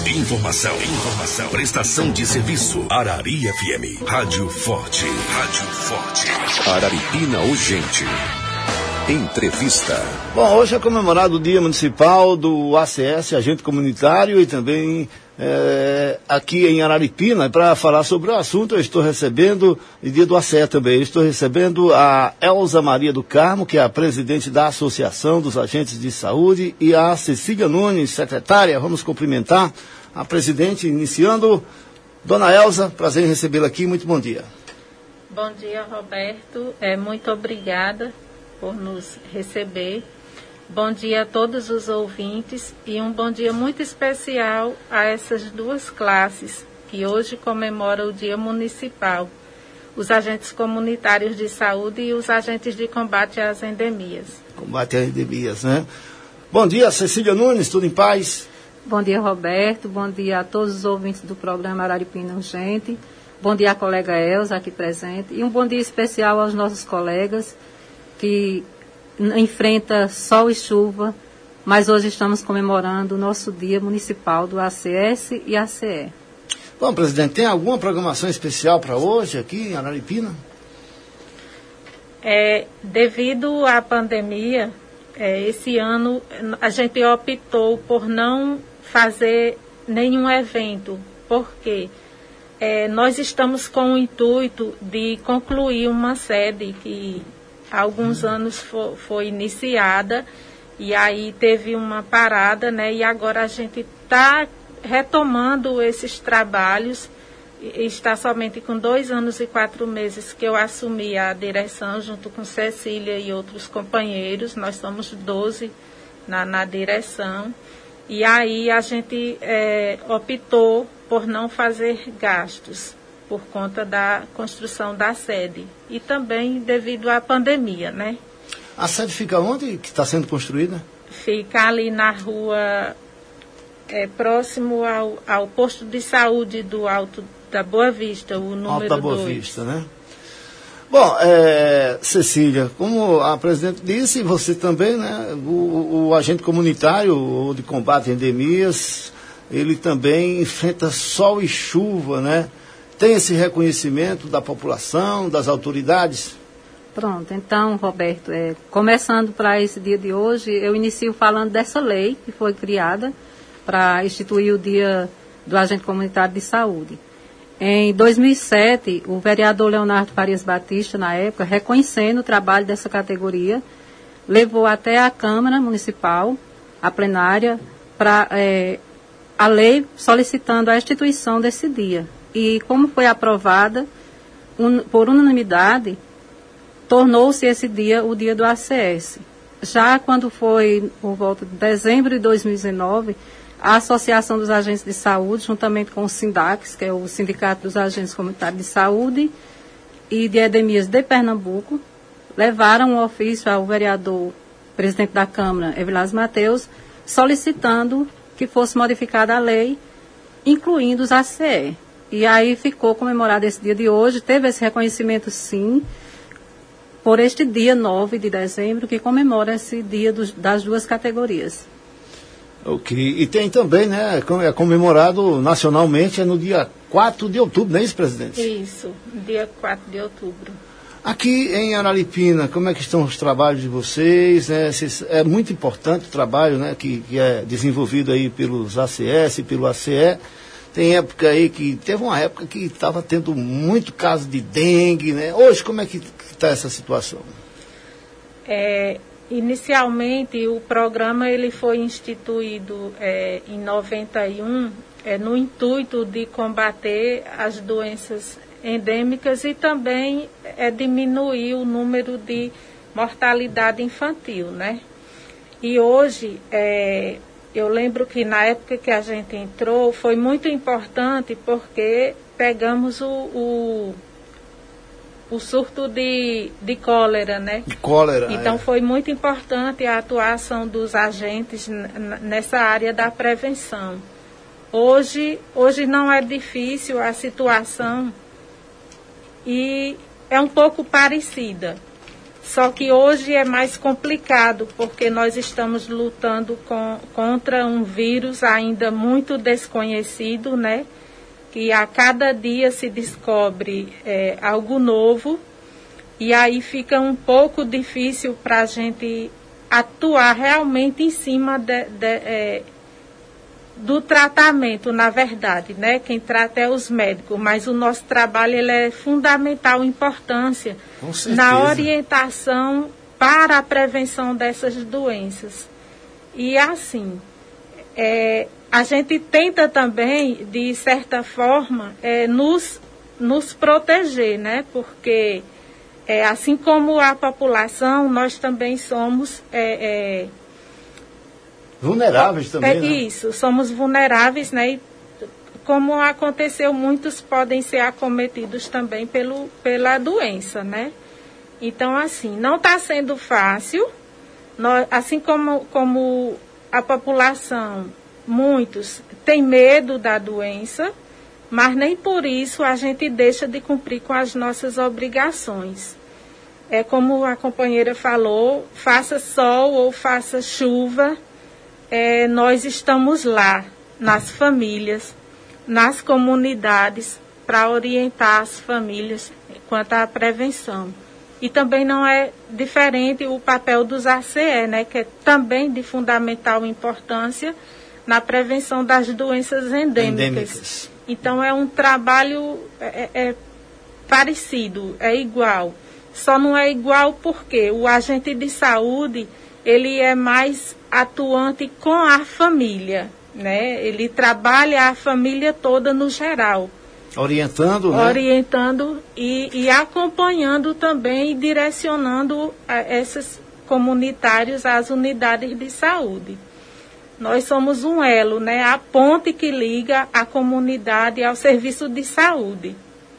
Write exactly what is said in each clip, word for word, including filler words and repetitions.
Informação, informação, prestação de serviço. Arari F M, Rádio Forte, Rádio Forte. Araripina Urgente. Entrevista. Bom, hoje é comemorado o Dia Municipal do A C S, Agente Comunitário, e também é, aqui em Araripina. Para falar sobre o assunto, eu estou recebendo, e Dia do A C E também, eu estou recebendo a Elza Maria do Carmo, que é a presidente da Associação dos Agentes de Saúde, e a Cecília Nunes, secretária. Vamos cumprimentar a presidente, iniciando. Dona Elza, prazer em recebê-la aqui, muito bom dia. Bom dia, Roberto, é, muito obrigada por nos receber. Bom dia a todos os ouvintes e um bom dia muito especial a essas duas classes que hoje comemoram o Dia Municipal, os agentes comunitários de saúde e os agentes de combate às endemias. Combate às endemias, né? Bom dia, Cecília Nunes, tudo em paz? Bom dia, Roberto, bom dia a todos os ouvintes do programa Araripina Urgente, bom dia à colega Elza aqui presente e um bom dia especial aos nossos colegas que enfrenta sol e chuva, mas hoje estamos comemorando o nosso Dia Municipal do A C S e A C E. Bom, presidente, tem alguma programação especial para hoje aqui em Araripina? É, devido à pandemia, é, esse ano a gente optou por não fazer nenhum evento, porque é, nós estamos com o intuito de concluir uma sede que há alguns anos foi, foi iniciada e aí teve uma parada, né? E agora a gente está retomando esses trabalhos. Está somente com dois anos e quatro meses que eu assumi a direção junto com Cecília e outros companheiros. Nós somos doze na, na direção. E aí a gente é, optou por não fazer gastos por conta da construção da sede e também devido à pandemia, né? A sede fica onde que está sendo construída? Fica ali na rua, é, próximo ao, ao posto de saúde do Alto da Boa Vista, o número Alto da Boa dois. Vista, né? Bom, é, Cecília, como a presidente disse, você também, né? O, o agente comunitário ou de combate a endemias, ele também enfrenta sol e chuva, né? Tem esse reconhecimento da população, das autoridades? Pronto, então, Roberto, é, começando para esse dia de hoje, eu inicio falando dessa lei que foi criada para instituir o Dia do Agente Comunitário de Saúde. Em dois mil e sete, o vereador Leonardo Farias Batista, na época, reconhecendo o trabalho dessa categoria, levou até a Câmara Municipal, a plenária, para é, a lei solicitando a instituição desse dia. E como foi aprovada un, por unanimidade, tornou-se esse dia o dia do A C S. Já quando foi por volta de dezembro de dois mil e dezenove, a Associação dos Agentes de Saúde, juntamente com o SINDACS, que é o Sindicato dos Agentes Comunitários de Saúde e de Endemias de Pernambuco, levaram um ofício ao vereador, presidente da Câmara, Evilás Mateus, solicitando que fosse modificada a lei, incluindo os A C E. E aí ficou comemorado esse dia de hoje, teve esse reconhecimento sim, por este dia nove de dezembro, que comemora esse dia dos, das duas categorias. Ok, e tem também, né, é comemorado nacionalmente, é no dia quatro de outubro, não é isso, presidente? Isso, dia quatro de outubro. Aqui em Araripina, como é que estão os trabalhos de vocês? Né? É muito importante o trabalho, né, que, que é desenvolvido aí pelos A C S, pelo A C E. Tem época aí que, teve uma época que estava tendo muito caso de dengue, né? Hoje, como é que está essa situação? É, inicialmente, o programa ele foi instituído é, em noventa e um, é, no intuito de combater as doenças endêmicas e também é, diminuir o número de mortalidade infantil, né? E hoje, é, eu lembro que na época que a gente entrou foi muito importante porque pegamos o, o, o surto de, de cólera, né? De cólera, Então é. foi muito importante a atuação dos agentes nessa área da prevenção. Hoje, hoje não é difícil a situação e é um pouco parecida. Só que hoje é mais complicado, porque nós estamos lutando com, contra um vírus ainda muito desconhecido, né? Que a cada dia se descobre é, algo novo, e aí fica um pouco difícil para a gente atuar realmente em cima de, de, é, do tratamento, na verdade, né? Quem trata é os médicos, mas o nosso trabalho ele é fundamental importância na orientação para a prevenção dessas doenças. E assim, é, a gente tenta também, de certa forma, é, nos, nos proteger, né? Porque, é, assim como a população, nós também somos... É, é, vulneráveis também, é, né? Isso, somos vulneráveis, né? E, como aconteceu, muitos podem ser acometidos também pelo, pela doença, né? Então, assim, não está sendo fácil, nós, assim como, como a população, muitos têm medo da doença, mas nem por isso a gente deixa de cumprir com as nossas obrigações. É como a companheira falou, faça sol ou faça chuva, É, nós estamos lá, nas famílias, nas comunidades, para orientar as famílias quanto à prevenção. E também não é diferente o papel dos A C E, né, que é também de fundamental importância na prevenção das doenças endêmicas. endêmicas. Então é um trabalho é, é, parecido, é igual. Só não é igual porque o agente de saúde, ele é mais atuante com a família, né? Ele trabalha a família toda no geral. Orientando, né? Orientando e, e acompanhando também e direcionando a, esses comunitários às unidades de saúde. Nós somos um elo, né? A ponte que liga a comunidade ao serviço de saúde.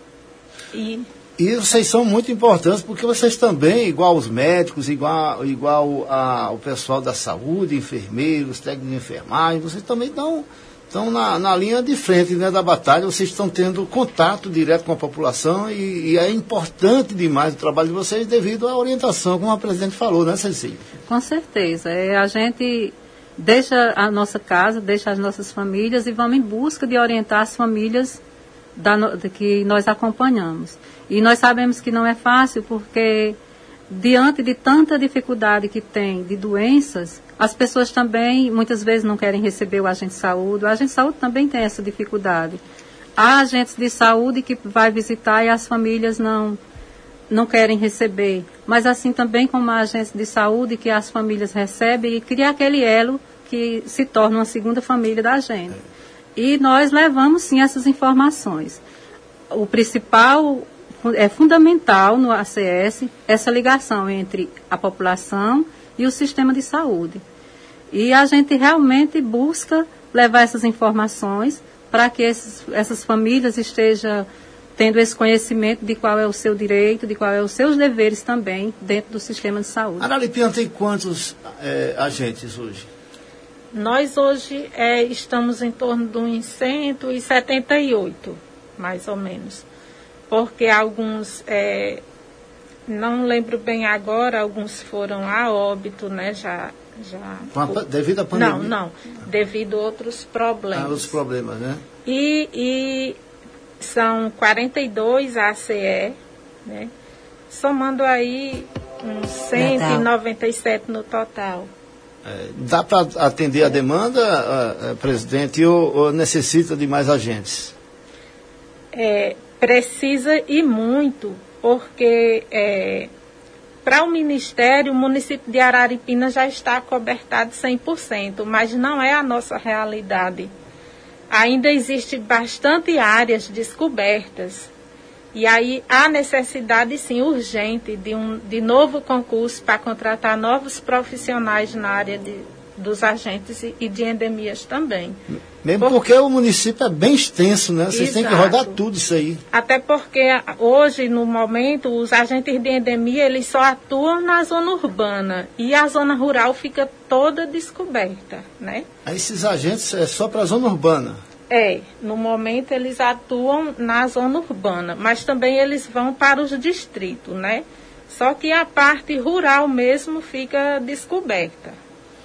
E... E vocês são muito importantes porque vocês também, igual os médicos, igual, igual a, o pessoal da saúde, enfermeiros, técnicos de enfermagem, vocês também estão, estão na, na linha de frente, né, da batalha, vocês estão tendo contato direto com a população e, e é importante demais o trabalho de vocês devido à orientação, como a presidente falou, né, Cecília? Com certeza. É, a gente deixa a nossa casa, deixa as nossas famílias e vamos em busca de orientar as famílias da, de que nós acompanhamos. E nós sabemos que não é fácil porque, diante de tanta dificuldade que tem de doenças, as pessoas também, muitas vezes, não querem receber o agente de saúde. O agente de saúde também tem essa dificuldade. Há agentes de saúde que vai visitar e as famílias não, não querem receber. Mas assim também como há agentes de saúde que as famílias recebem e cria aquele elo que se torna uma segunda família da gente. E nós levamos, sim, essas informações. O principal... É fundamental no A C S essa ligação entre a população e o sistema de saúde. E a gente realmente busca levar essas informações para que esses, essas famílias estejam tendo esse conhecimento de qual é o seu direito, de qual é os seus deveres também dentro do sistema de saúde. Araripina tem quantos é, agentes hoje? Nós hoje é, estamos em torno de uns cento e setenta e oito, mais ou menos. Porque alguns, é, não lembro bem agora, alguns foram a óbito, né, já... já por... Devido à pandemia? Não, não, devido a outros problemas. Ah, outros problemas, né? E, e são quarenta e dois A C E, né, somando aí uns cento e noventa e sete no total. É, dá para atender a demanda, a, a, presidente, ou, ou necessita de mais agentes? É... Precisa e muito, porque é, para o Ministério, o município de Araripina já está cobertado cem por cento, mas não é a nossa realidade. Ainda existe bastante áreas descobertas. E aí há necessidade, sim, urgente de um de novo concurso para contratar novos profissionais na área de, dos agentes e, e de endemias também. Mesmo porque, porque o município é bem extenso, né? Vocês têm que rodar tudo isso aí. Até porque hoje, no momento, os agentes de endemia, eles só atuam na zona urbana. E a zona rural fica toda descoberta, né? Aí esses agentes é só para a zona urbana? É, no momento eles atuam na zona urbana, mas também eles vão para os distritos, né? Só que a parte rural mesmo fica descoberta.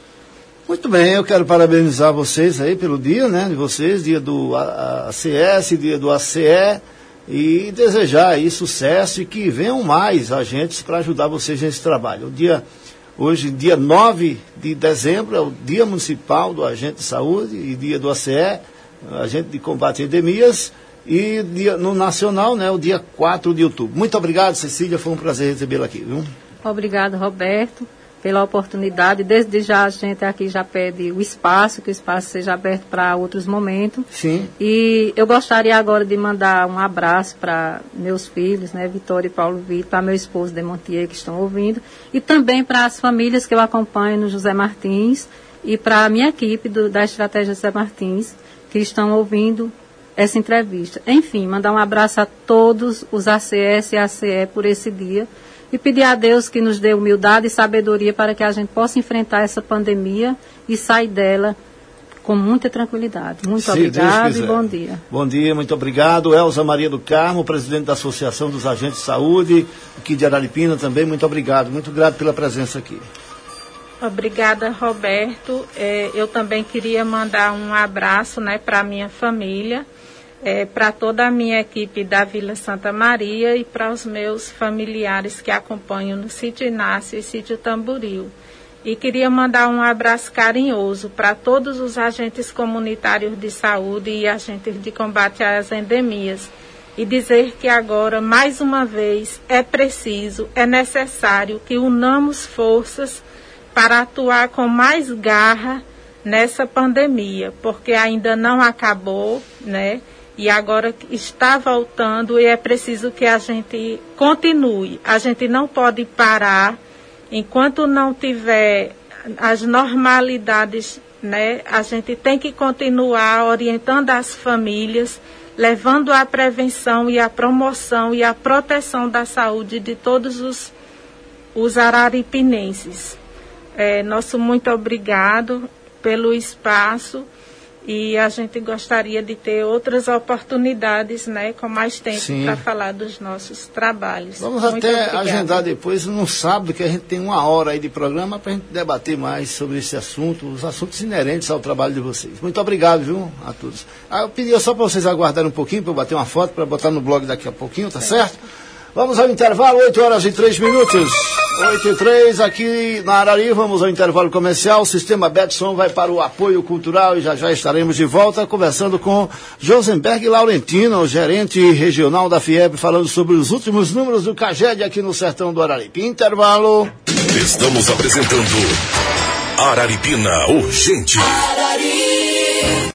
Muito bem, eu quero parabenizar vocês aí pelo dia, né, de vocês, dia do A C S, dia do A C E, e desejar aí sucesso e que venham mais agentes para ajudar vocês nesse trabalho. O dia, hoje, dia nove de dezembro, é o Dia Municipal do Agente de Saúde e dia do A C E, Agente de Combate a Endemias, e dia, no Nacional, né, o dia quatro de outubro. Muito obrigado, Cecília, foi um prazer recebê-la aqui, viu? Obrigado, Roberto, pela oportunidade. Desde já a gente aqui já pede o espaço, que o espaço seja aberto para outros momentos. Sim. E eu gostaria agora de mandar um abraço para meus filhos, né, Vitória e Paulo Vitor, para meu esposo Demontier, que estão ouvindo, e também para as famílias que eu acompanho no José Martins, e para a minha equipe do, da Estratégia José Martins, que estão ouvindo essa entrevista. Enfim, mandar um abraço a todos os A C S e A C E por esse dia, e pedir a Deus que nos dê humildade e sabedoria para que a gente possa enfrentar essa pandemia e sair dela com muita tranquilidade. Muito Se obrigado e bom dia. Bom dia, muito obrigado. Elza Maria do Carmo, presidente da Associação dos Agentes de Saúde, aqui de Araripina também, muito obrigado. Muito grato pela presença aqui. Obrigada, Roberto. É, eu também queria mandar um abraço, né, para a minha família, É, para toda a minha equipe da Vila Santa Maria e para os meus familiares que acompanham no Sítio Inácio e Sítio Tamboril. E queria mandar um abraço carinhoso para todos os agentes comunitários de saúde e agentes de combate às endemias. E dizer que agora, mais uma vez, é preciso, é necessário que unamos forças para atuar com mais garra nessa pandemia, porque ainda não acabou, né? E agora está voltando e é preciso que a gente continue. A gente não pode parar enquanto não tiver as normalidades, né? A gente tem que continuar orientando as famílias, levando a prevenção e a promoção e a proteção da saúde de todos os, os araripinenses. É, nosso muito obrigado pelo espaço. E a gente gostaria de ter outras oportunidades, né, com mais tempo para falar dos nossos trabalhos. Vamos Muito até obrigada. Agendar depois, no sábado, que a gente tem uma hora aí de programa para a gente debater mais sobre esse assunto, os assuntos inerentes ao trabalho de vocês. Muito obrigado, viu, a todos. Ah, eu pedi só para vocês aguardarem um pouquinho, para eu bater uma foto, para botar no blog daqui a pouquinho, tá certo? certo? Vamos ao intervalo, oito horas e três minutos. oito e três aqui na Arari, vamos ao intervalo comercial. O Sistema Betson vai para o apoio cultural e já já estaremos de volta conversando com Josenberg Laurentino, o gerente regional da FIEB, falando sobre os últimos números do CAGED aqui no sertão do Araripe. Intervalo. Estamos apresentando Araripina Urgente. Arari.